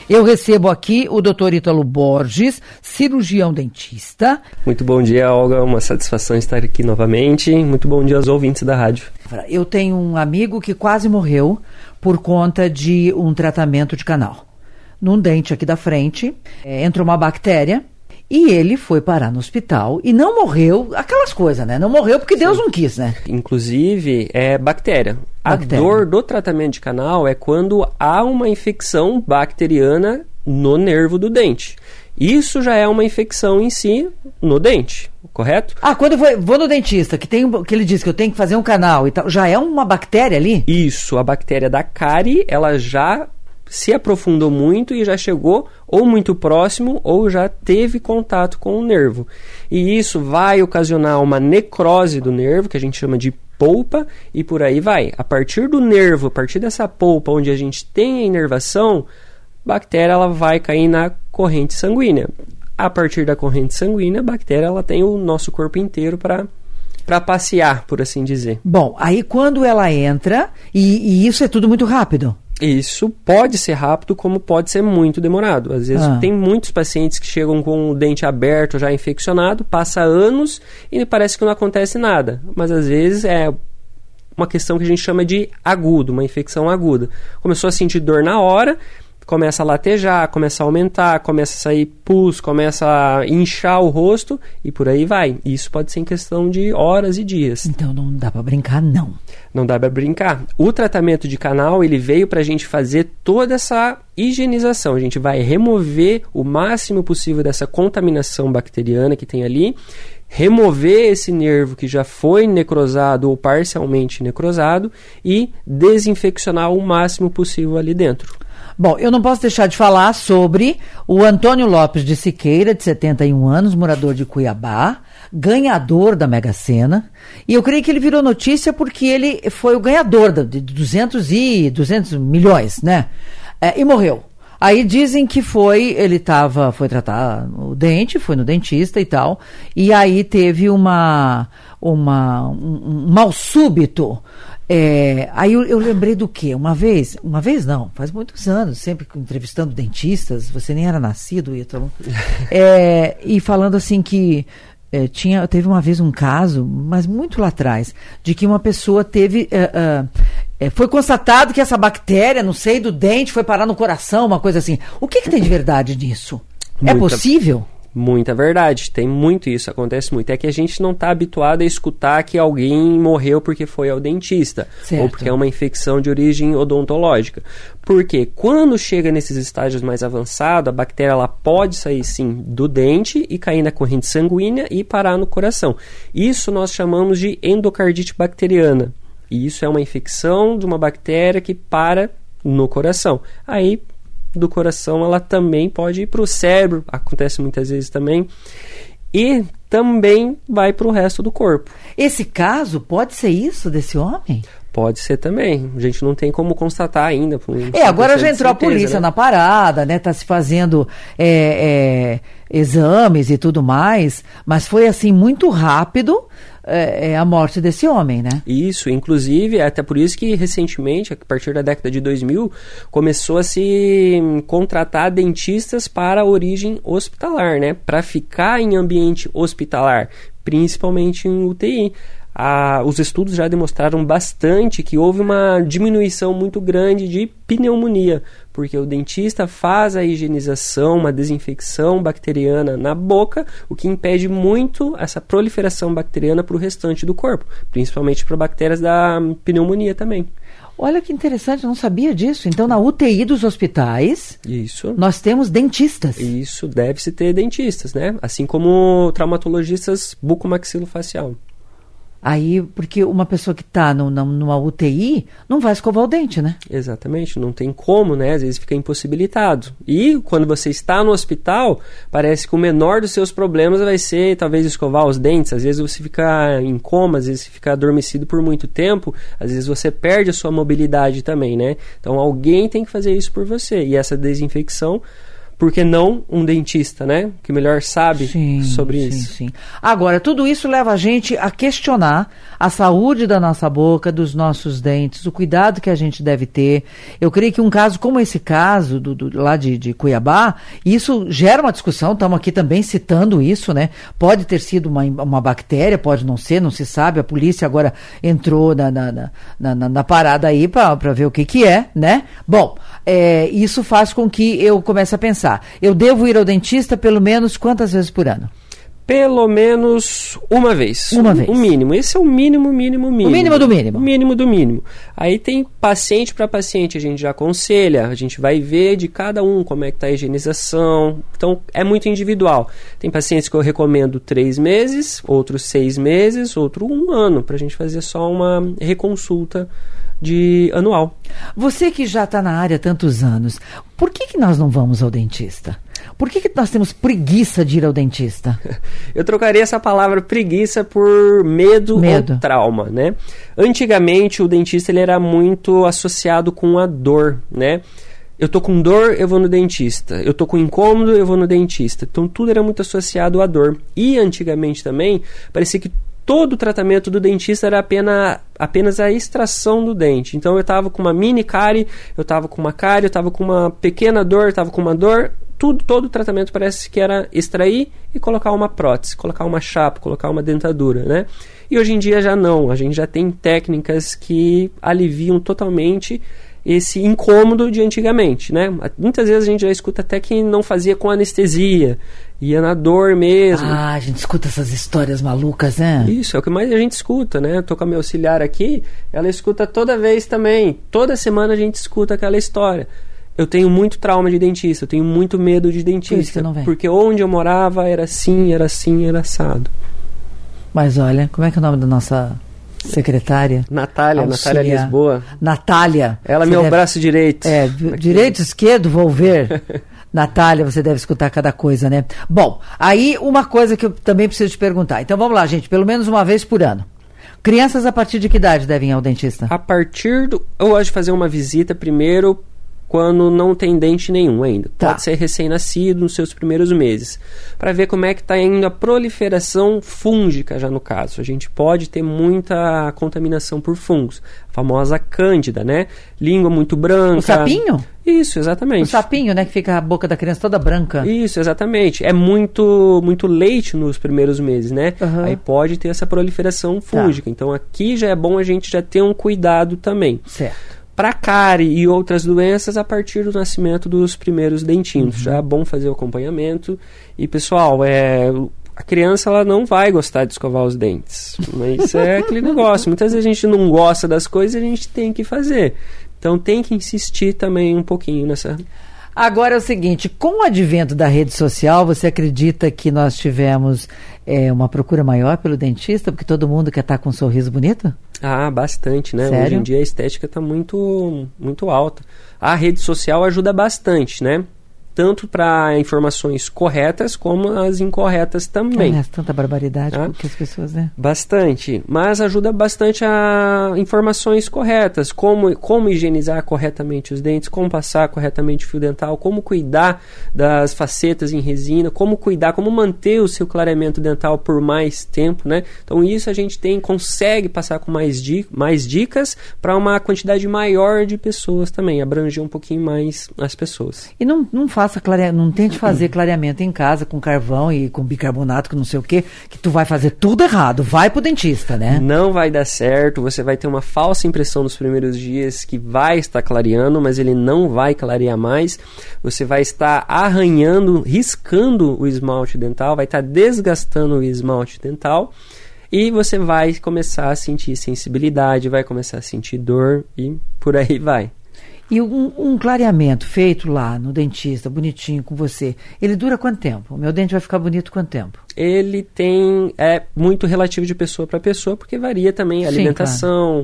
Eu recebo aqui o Dr. Ítalo Borges, cirurgião dentista. Muito bom dia, Olga. Uma satisfação estar aqui novamente. Muito bom dia aos ouvintes da rádio. Eu tenho um amigo que quase morreu por conta de um tratamento de canal. Num dente aqui da frente, entrou uma bactéria e ele foi parar no hospital e não morreu, aquelas coisas, né? Não morreu porque Deus não quis, né? Inclusive, é bactéria. A dor do tratamento de canal é quando há uma infecção bacteriana no nervo do dente. Isso já é uma infecção em si no dente, correto? Quando eu vou no dentista, que ele diz que eu tenho que fazer um canal e tal, já é uma bactéria ali? Isso, a bactéria da cárie, ela já se aprofundou muito e já chegou ou muito próximo ou já teve contato com o nervo. E isso vai ocasionar uma necrose do nervo, que a gente chama de polpa, e por aí vai. A partir do nervo, a partir dessa polpa onde a gente tem a inervação, a bactéria ela vai cair na corrente sanguínea. A partir da corrente sanguínea, a bactéria ela tem o nosso corpo inteiro para passear, por assim dizer. Bom, aí quando ela entra, e isso é tudo muito rápido? Isso pode ser rápido, como pode ser muito demorado. Às vezes tem muitos pacientes que chegam com o dente aberto, já infeccionado, passa anos e parece que não acontece nada. Mas às vezes é uma questão que a gente chama de agudo, uma infecção aguda. Começou a sentir dor na hora, começa a latejar, começa a aumentar, começa a sair pus, começa a inchar o rosto e por aí vai. Isso pode ser em questão de horas e dias. Então não dá para brincar, não. Não dá para brincar. O tratamento de canal, ele veio para a gente fazer toda essa higienização. A gente vai remover o máximo possível dessa contaminação bacteriana que tem ali, remover esse nervo que já foi necrosado ou parcialmente necrosado e desinfeccionar o máximo possível ali dentro. Bom, eu não posso deixar de falar sobre o Antônio Lopes de Siqueira, de 71 anos, morador de Cuiabá, ganhador da Mega Sena. E eu creio que ele virou notícia porque ele foi o ganhador de 200 milhões, né? E morreu. Aí dizem que foi tratar o dente, foi no dentista e tal, e aí teve um mal súbito. Aí eu lembrei do quê? Uma vez não, faz muitos anos, sempre entrevistando dentistas, você nem era nascido, Ítalo, e falando assim que teve uma vez um caso, mas muito lá atrás, de que uma pessoa foi constatado que essa bactéria, não sei, do dente, foi parar no coração, uma coisa assim. O que tem de verdade nisso? É possível? Muita verdade, tem muito isso, acontece muito. É que a gente não está habituado a escutar que alguém morreu porque foi ao dentista, certo, ou porque é uma infecção de origem odontológica. Porque quando chega nesses estágios mais avançados, a bactéria ela pode sair sim do dente e cair na corrente sanguínea e parar no coração. Isso nós chamamos de endocardite bacteriana. E isso é uma infecção de uma bactéria que para no coração. Aí do coração ela também pode ir para o cérebro, acontece muitas vezes também, e também vai para o resto do corpo. Esse caso pode ser isso desse homem? Pode ser também, a gente não tem como constatar ainda. Agora já entrou a polícia, né, na parada, né, tá se fazendo exames e tudo mais, mas foi assim muito rápido a morte desse homem, né? Isso, inclusive, é até por isso que recentemente, a partir da década de 2000, começou a se contratar dentistas para a origem hospitalar, né? Para ficar em ambiente hospitalar, principalmente em UTI. Os estudos já demonstraram bastante que houve uma diminuição muito grande de pneumonia, porque o dentista faz a higienização, uma desinfecção bacteriana na boca, o que impede muito essa proliferação bacteriana para o restante do corpo, principalmente para bactérias da pneumonia também. Olha que interessante, eu não sabia disso. Então, na UTI dos hospitais, nós temos dentistas. Isso, deve-se ter dentistas, né? Assim como traumatologistas bucomaxilofacial. Aí, porque uma pessoa que está numa UTI não vai escovar o dente, né? Exatamente, não tem como, né? Às vezes fica impossibilitado. E quando você está no hospital, parece que o menor dos seus problemas vai ser talvez escovar os dentes. Às vezes você fica em coma, às vezes você fica adormecido por muito tempo, às vezes você perde a sua mobilidade também, né? Então alguém tem que fazer isso por você. E essa desinfecção por que não um dentista, né? Que melhor sabe sobre isso. Sim. Agora, tudo isso leva a gente a questionar a saúde da nossa boca, dos nossos dentes, o cuidado que a gente deve ter. Eu creio que um caso como esse caso, lá de Cuiabá, isso gera uma discussão, estamos aqui também citando isso, né? Pode ter sido uma bactéria, pode não ser, não se sabe, a polícia agora entrou na parada aí para ver o que é, né? Bom, isso faz com que eu comece a pensar, eu devo ir ao dentista pelo menos quantas vezes por ano? Pelo menos uma vez. O mínimo. Esse é o mínimo. O mínimo do mínimo. O mínimo do mínimo. Aí tem paciente para paciente, a gente já aconselha, a gente vai ver de cada um como é que está a higienização. Então, é muito individual. Tem pacientes que eu recomendo 3 meses, outros 6 meses, outro 1 ano, para a gente fazer só uma reconsulta anual. Você que já está na área há tantos anos, por que nós não vamos ao dentista? Por que nós temos preguiça de ir ao dentista? Eu trocaria essa palavra preguiça por medo. Ou trauma, né? Antigamente, o dentista ele era muito associado com a dor, né? Eu tô com dor, eu vou no dentista. Eu tô com incômodo, eu vou no dentista. Então, tudo era muito associado à dor. E, antigamente também, parecia que todo o tratamento do dentista era apenas a extração do dente. Então, eu estava com uma mini cárie, eu estava com uma cárie, eu estava com uma pequena dor, eu estava com uma dor. Todo o tratamento parece que era extrair e colocar uma prótese, colocar uma chapa, colocar uma dentadura, né? E hoje em dia já não. A gente já tem técnicas que aliviam totalmente esse incômodo de antigamente, né? Muitas vezes a gente já escuta até que não fazia com anestesia, ia na dor mesmo. Ah, a gente escuta essas histórias malucas, né? Isso, é o que mais a gente escuta, né? Eu tô com a minha auxiliar aqui, ela escuta toda vez também. Toda semana a gente escuta aquela história. Eu tenho muito trauma de dentista, eu tenho muito medo de dentista. Por isso que não vem. Porque onde eu morava era assim, era assado. Mas olha, como é que é o nome da nossa secretária? Natália Lisboa. Natália. Ela é meu braço direito. Direito, esquerdo, vou ver. Natália, você deve escutar cada coisa, né? Bom, aí uma coisa que eu também preciso te perguntar. Então vamos lá, gente, pelo menos uma vez por ano. Crianças a partir de que idade devem ir ao dentista? Eu gosto de fazer uma visita primeiro quando não tem dente nenhum ainda. Pode ser recém-nascido nos seus primeiros meses, para ver como é que está indo a proliferação fúngica já no caso. A gente pode ter muita contaminação por fungos, a famosa cândida, né? Língua muito branca. O sapinho? Isso, exatamente. O sapinho, né? Que fica a boca da criança toda branca. Isso, exatamente. É muito leite nos primeiros meses, né? Uhum. Aí pode ter essa proliferação fúngica. Então aqui já é bom a gente já ter um cuidado também. Certo. Para cárie e outras doenças a partir do nascimento dos primeiros dentinhos. Já é bom fazer o acompanhamento. E, pessoal, a criança ela não vai gostar de escovar os dentes. Mas é aquele negócio. Muitas vezes a gente não gosta das coisas e a gente tem que fazer. Então tem que insistir também um pouquinho nessa... Agora é o seguinte, com o advento da rede social, você acredita que nós tivemos uma procura maior pelo dentista, porque todo mundo quer estar com um sorriso bonito? Ah, bastante, né? Sério? Hoje em dia a estética está muito alta. A rede social ajuda bastante, né? Tanto para informações corretas como as incorretas também. Tanta barbaridade que as pessoas, né? Bastante, mas ajuda bastante a informações corretas, como higienizar corretamente os dentes, como passar corretamente o fio dental, como cuidar das facetas em resina, como manter o seu clareamento dental por mais tempo, né? Então isso a gente consegue passar com mais dicas para uma quantidade maior de pessoas também, abranger um pouquinho mais as pessoas. E não tente fazer clareamento em casa com carvão e com bicarbonato, com não sei o que tu vai fazer tudo errado. Vai pro dentista, né? Não vai dar certo, você vai ter uma falsa impressão nos primeiros dias que vai estar clareando, mas ele não vai clarear mais. Você vai estar arranhando, riscando o esmalte dental, vai estar desgastando o esmalte dental e você vai começar a sentir sensibilidade, vai começar a sentir dor e por aí vai. E um clareamento feito lá no dentista, bonitinho com você, ele dura quanto tempo? O meu dente vai ficar bonito quanto tempo? Ele é muito relativo de pessoa para pessoa, porque varia também a alimentação,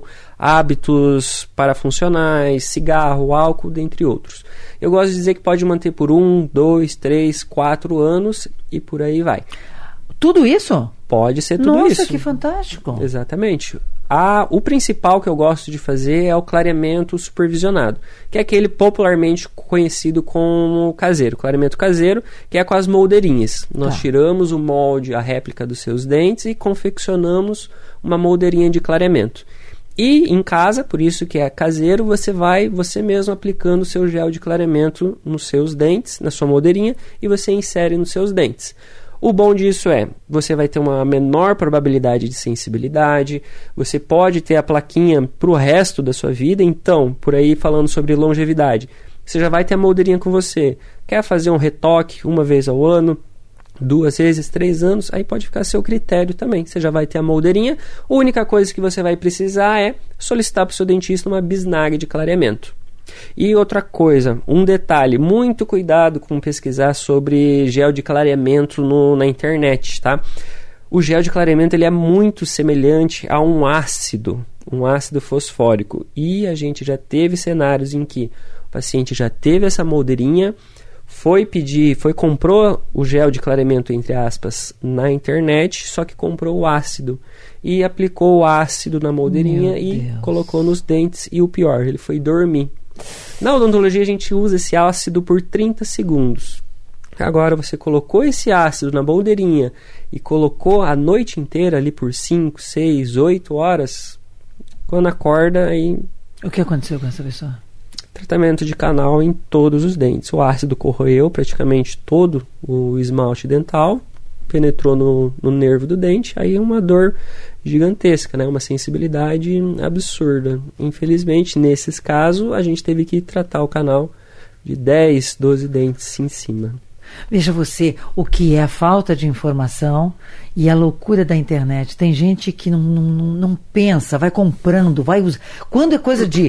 hábitos parafuncionais, cigarro, álcool, dentre outros. Eu gosto de dizer que pode manter por 1, 2, 3, 4 anos e por aí vai. Tudo isso? Pode ser tudo isso. Nossa, que fantástico. Exatamente. O principal que eu gosto de fazer é o clareamento supervisionado, que é aquele popularmente conhecido como caseiro. Clareamento caseiro, que é com as moldeirinhas. Nós tiramos o molde, a réplica dos seus dentes e confeccionamos uma moldeirinha de clareamento. E em casa, por isso que é caseiro, você mesmo aplicando o seu gel de clareamento nos seus dentes, na sua moldeirinha, e você insere nos seus dentes. O bom disso você vai ter uma menor probabilidade de sensibilidade, você pode ter a plaquinha para o resto da sua vida. Então, por aí falando sobre longevidade, você já vai ter a moldeirinha com você. Quer fazer um retoque uma vez ao ano, 2 vezes, 3 anos, aí pode ficar a seu critério também. Você já vai ter a moldeirinha. A única coisa que você vai precisar é solicitar para o seu dentista uma bisnaga de clareamento. E outra coisa, um detalhe, muito cuidado com pesquisar sobre gel de clareamento na internet, tá? O gel de clareamento ele é muito semelhante a um ácido fosfórico. E a gente já teve cenários em que o paciente já teve essa moldeirinha, comprou o gel de clareamento, entre aspas, na internet, só que comprou o ácido e aplicou o ácido na moldeirinha e colocou nos dentes, e o pior, ele foi dormir. Na odontologia a gente usa esse ácido por 30 segundos. Agora você colocou esse ácido na moldeirinha e colocou a noite inteira ali por 5, 6, 8 horas, quando acorda aí... O que aconteceu com essa pessoa? Tratamento de canal em todos os dentes. O ácido corroeu praticamente todo o esmalte dental, penetrou no nervo do dente, aí uma dor gigantesca, né? Uma sensibilidade absurda. Infelizmente, nesses casos, a gente teve que tratar o canal de 10, 12 dentes em cima. Veja você, o que é a falta de informação e a loucura da internet. Tem gente que não pensa, vai comprando, vai usar. Quando é coisa de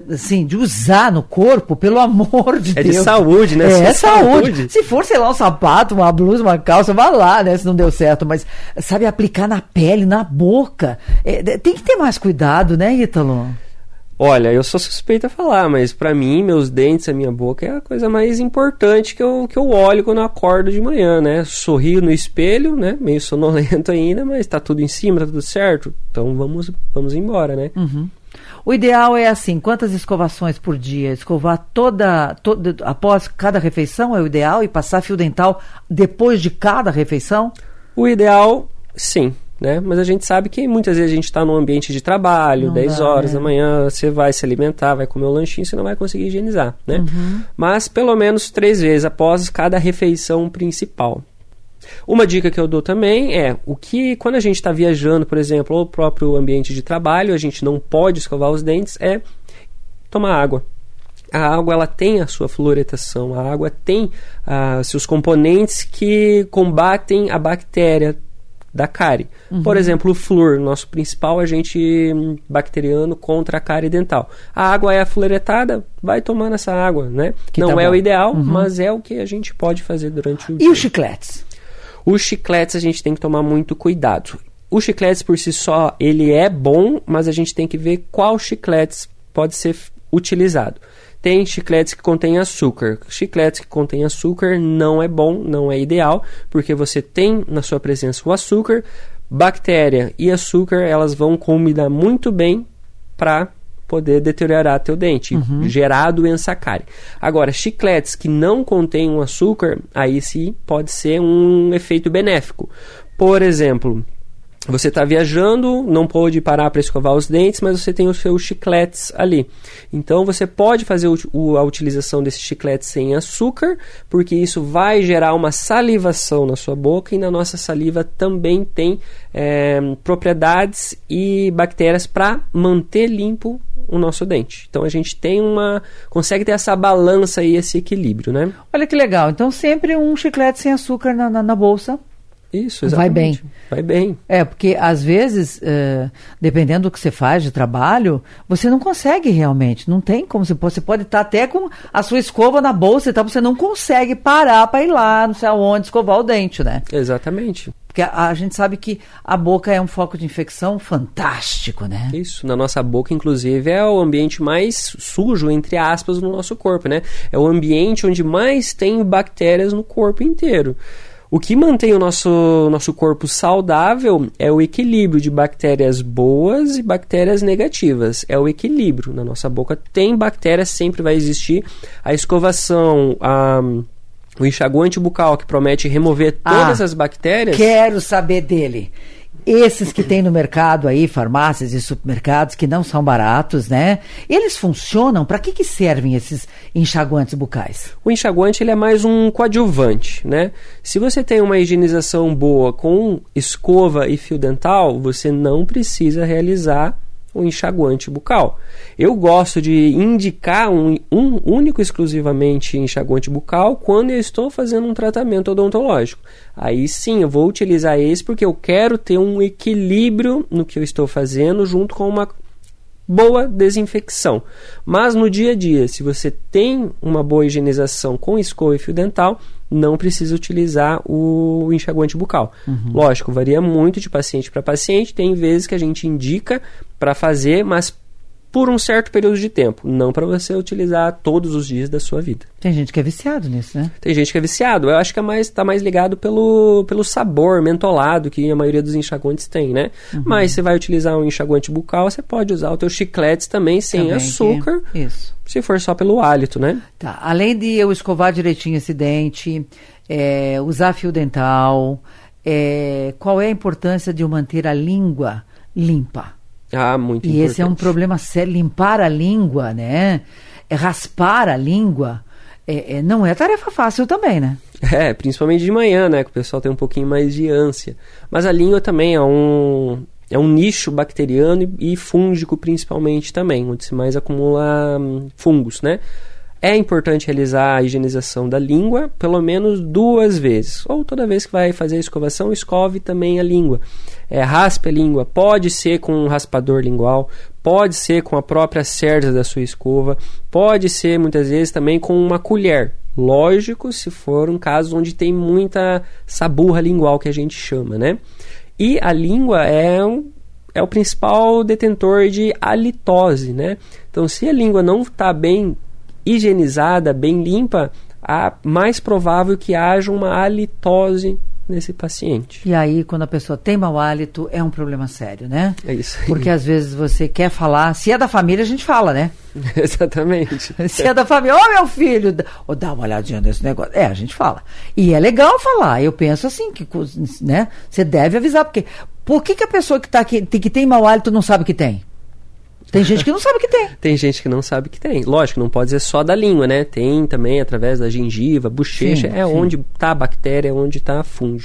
usar no corpo, pelo amor de Deus. É de saúde, né? É saúde. Se for, sei lá, um sapato, uma blusa, uma calça, vai lá, né? Se não deu certo. Mas, sabe, aplicar na pele, na boca. Tem que ter mais cuidado, né, Ítalo? Olha, eu sou suspeito a falar, mas pra mim, meus dentes, a minha boca é a coisa mais importante que eu olho quando eu acordo de manhã, né? Sorrio no espelho, né? Meio sonolento ainda, mas tá tudo em cima, tá tudo certo. Então vamos embora, né? Uhum. O ideal é assim, quantas escovações por dia? Escovar toda após cada refeição é o ideal, e passar fio dental depois de cada refeição? O ideal, sim. Né? Mas a gente sabe que muitas vezes a gente está num ambiente de trabalho, não 10 horas da manhã, você vai se alimentar, vai comer um lanchinho, você não vai conseguir higienizar, né? Uhum. Mas pelo menos 3 vezes após cada refeição principal. Uma dica que eu dou também é quando a gente está viajando, por exemplo, ou o próprio ambiente de trabalho, a gente não pode escovar os dentes, é tomar água. A água ela tem a sua fluoretação, a água tem seus componentes que combatem a bactéria da cárie. Uhum. Por exemplo, o flúor, nosso principal agente bacteriano contra a cárie dental. A água é fluoretada, vai tomando essa água, né? Não é o ideal, mas é o que a gente pode fazer durante o dia. E os chicletes? Os chicletes a gente tem que tomar muito cuidado. Os chicletes por si só, ele é bom, mas a gente tem que ver qual chicletes pode ser utilizado. Tem chicletes que contêm açúcar. Chicletes que contêm açúcar não é bom, não é ideal, porque você tem na sua presença o açúcar, bactéria e açúcar, elas vão combinar muito bem para poder deteriorar teu dente, gerar a doença cárie. Agora, chicletes que não contêm um açúcar, aí sim pode ser um efeito benéfico. Por exemplo, você está viajando, não pode parar para escovar os dentes, mas você tem os seus chicletes ali. Então, você pode fazer a utilização desses chicletes sem açúcar, porque isso vai gerar uma salivação na sua boca, e na nossa saliva também tem propriedades e bactérias para manter limpo o nosso dente. Então, a gente consegue ter essa balança e esse equilíbrio, né? Olha que legal. Então, sempre um chiclete sem açúcar na bolsa. Isso, exatamente. Vai bem. Porque às vezes, dependendo do que você faz de trabalho, você não consegue realmente. Não tem como. Você pode estar até com a sua escova na bolsa e tal, você não consegue parar para ir lá, não sei aonde, escovar o dente, né? Exatamente. Porque a gente sabe que a boca é um foco de infecção fantástico, né? Isso, na nossa boca, inclusive, é o ambiente mais sujo, entre aspas, no nosso corpo, né? É o ambiente onde mais tem bactérias no corpo inteiro. O que mantém o nosso corpo saudável é o equilíbrio de bactérias boas e bactérias negativas. É o equilíbrio. Na nossa boca tem bactérias, sempre vai existir. A escovação, o enxaguante bucal, que promete remover todas as bactérias... Quero saber dele. Esses que tem no mercado aí, farmácias e supermercados, que não são baratos, né? Eles funcionam? Para que servem esses enxaguantes bucais? O enxaguante ele é mais um coadjuvante, né? Se você tem uma higienização boa com escova e fio dental, você não precisa realizar o enxaguante bucal. Eu gosto de indicar um único exclusivamente enxaguante bucal quando eu estou fazendo um tratamento odontológico. Aí sim, eu vou utilizar esse porque eu quero ter um equilíbrio no que eu estou fazendo junto com uma boa desinfecção. Mas no dia a dia, se você tem uma boa higienização com escova e fio dental, não precisa utilizar o enxaguante bucal. Lógico, varia muito de paciente para paciente. Tem vezes que a gente indica para fazer, mas por um certo período de tempo, não para você utilizar todos os dias da sua vida. Tem gente que é viciado nisso, né? Tem gente que é viciado. Eu acho que está mais ligado pelo sabor mentolado que a maioria dos enxaguantes tem, né? Mas você vai utilizar um enxaguante bucal, você pode usar os teus chicletes também sem açúcar. Isso. Se for só pelo hálito, né? Tá. Além de eu escovar direitinho esse dente, usar fio dental, qual é a importância de eu manter a língua limpa? Muito importante. E esse é um problema sério. Limpar a língua, né? Raspar a língua, não é tarefa fácil também, né? Principalmente de manhã, né? Que o pessoal tem um pouquinho mais de ânsia. Mas a língua também é um nicho bacteriano e fúngico principalmente também, onde se mais acumula fungos, né? É importante realizar a higienização da língua pelo menos 2 vezes. Ou toda vez que vai fazer a escovação, escove também a língua. Raspe a língua. Pode ser com um raspador lingual, pode ser com a própria cerda da sua escova, pode ser muitas vezes também com uma colher. Lógico, se for um caso onde tem muita saburra lingual, que a gente chama, né? E a língua é o principal detentor de halitose, né? Então, se a língua não está bem higienizada, bem limpa, é mais provável que haja uma halitose nesse paciente. E aí, quando a pessoa tem mau hálito, é um problema sério, né? É isso aí. Porque às vezes você quer falar, se é da família, a gente fala, né? Exatamente. Se é da família, meu filho, dá uma olhadinha nesse negócio. A gente fala. E é legal falar. Eu penso assim, que, né? Você deve avisar, porque por que a pessoa que tem mau hálito não sabe que tem? Tem gente que não sabe que tem. Tem gente que não sabe que tem. Lógico, não pode ser só da língua, né? Tem também através da gengiva, bochecha, sim. Onde está a bactéria, onde está fungo.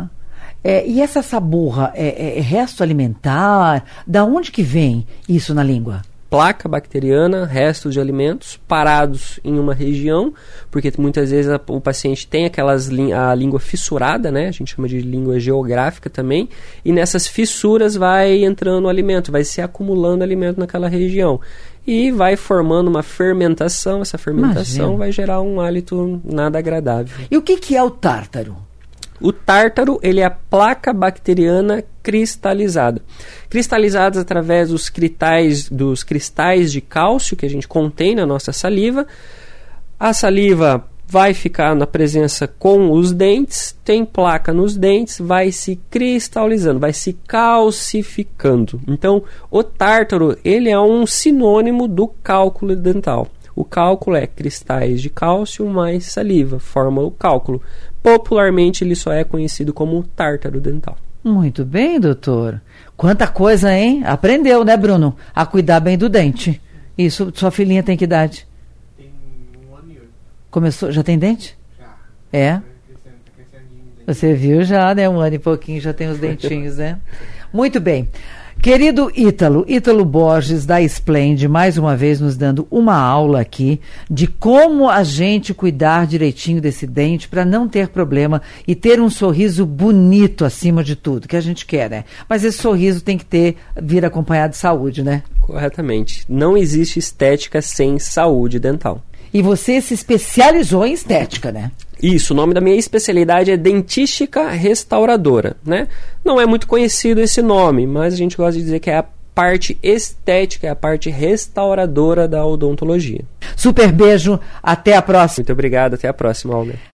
E essa saburra, é resto alimentar? Da onde que vem isso na língua? Placa bacteriana, restos de alimentos parados em uma região, porque muitas vezes o paciente tem a língua fissurada, né? A gente chama de língua geográfica também, e nessas fissuras vai entrando o alimento, vai se acumulando alimento naquela região e vai formando uma fermentação. Essa fermentação vai gerar um hálito nada agradável. E o que é o tártaro? O tártaro, ele é a placa bacteriana cristalizada. Cristalizadas através dos cristais de cálcio que a gente contém na nossa saliva. A saliva vai ficar na presença com os dentes, tem placa nos dentes, vai se cristalizando, vai se calcificando. Então, o tártaro, ele é um sinônimo do cálculo dental. O cálculo é cristais de cálcio mais saliva, forma o cálculo. Popularmente, ele só é conhecido como tártaro dental. Muito bem, doutor. Quanta coisa, hein? Aprendeu, né, Bruno? A cuidar bem do dente. Isso, sua filhinha tem que idade? Tem 1 ano e 8. Começou, já tem dente? Já. Tá crescendo. Você viu já, né? 1 ano e pouquinho já tem os dentinhos, né? Muito bem. Querido Ítalo Borges, da Splend, mais uma vez nos dando uma aula aqui de como a gente cuidar direitinho desse dente para não ter problema e ter um sorriso bonito acima de tudo, que a gente quer, né? Mas esse sorriso tem que vir acompanhado de saúde, né? Corretamente. Não existe estética sem saúde dental. E você se especializou em estética, né? Isso, o nome da minha especialidade é dentística restauradora, né? Não é muito conhecido esse nome, mas a gente gosta de dizer que é a parte estética, é a parte restauradora da odontologia. Super beijo, até a próxima. Muito obrigado, até a próxima, Almer.